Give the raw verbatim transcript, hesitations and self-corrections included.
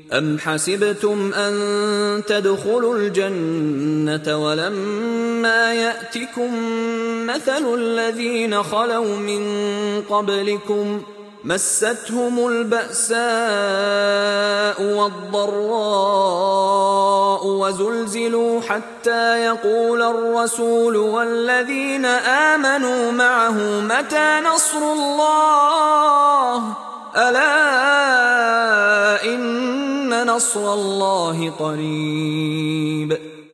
أَمْ حَسِبْتُمْ أَن تَدْخُلُوا الْجَنَّةَ وَلَمَّا يَأْتِكُم مَّثَلُ الَّذِينَ خَلَوْا مِن قَبْلِكُم مَّسَّتْهُمُ الْبَأْسَاءُ وَالضَّرَّاءُ وَزُلْزِلُوا حَتَّىٰ يَقُولَ الرَّسُولُ وَالَّذِينَ آمَنُوا مَعَهُ مَتَىٰ نَصْرُ اللَّهِ ۗ أَلَا إِنَّ نَصْرَ اللَّهِ قَرِيبٌ